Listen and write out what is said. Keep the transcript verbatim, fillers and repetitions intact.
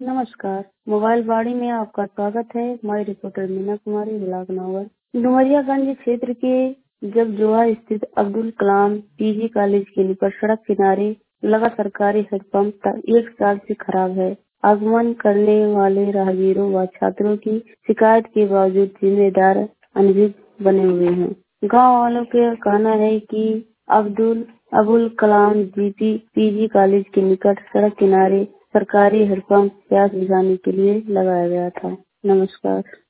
नमस्कार। मोबाइल बाड़ी में आपका स्वागत है। मैं रिपोर्टर मीना कुमारी, ब्लॉक नौवर। डुमरियागंज क्षेत्र के जब जोहा स्थित अब्दुल कलाम पीजी कॉलेज के निकट सड़क किनारे लगा सरकारी हैंडपंप एक साल से खराब है। आगमन करने वाले राहगीरों व छात्रों की शिकायत के बावजूद जिम्मेदार अनभिज्ञ बने हुए हैं। गाँव वालों का कहना है कि Abdul Abul Kalam GP PG college के निकट सड़क किनारे सरकारी हैंडपंप प्यास बुझाने के लिए लगाया गया था। नमस्कार।